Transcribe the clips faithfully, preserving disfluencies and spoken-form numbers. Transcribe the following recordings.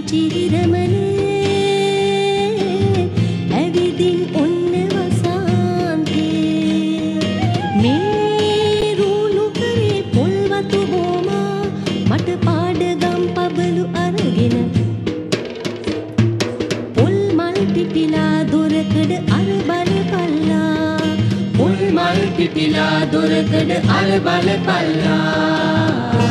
පුංචි හිරමනේ ඇවිදින් ඔන්න වසන්තේ මේ රුණු කරේ පොල් වතු හෝමා මට පාඩගම් පබලු අරගෙන පොල් මල් පිපිලා දොරකඩ අර බල පල්ලා පොල් මල් පිපිලා දොරකඩ අර බල පල්ලා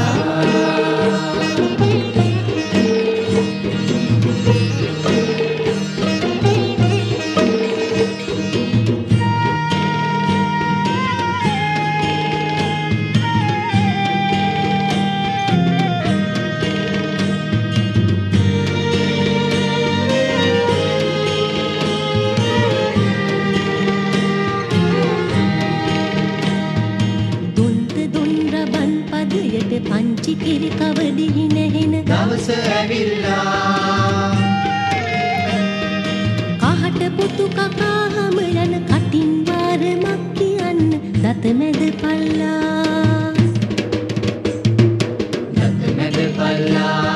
පංචි කිරි කවදිහි නැහෙන දවස ඇවිල්ලා කහට පුතු කකා හම යන කටින් වාරමක් කියන්න දත මැද පල්ලා දත මැද පල්ලා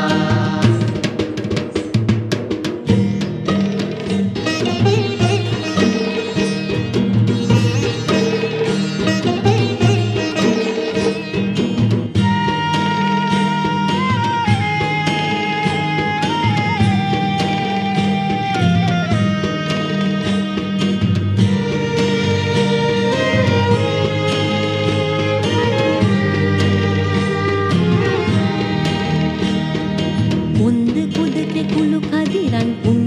කුළු කදිරන්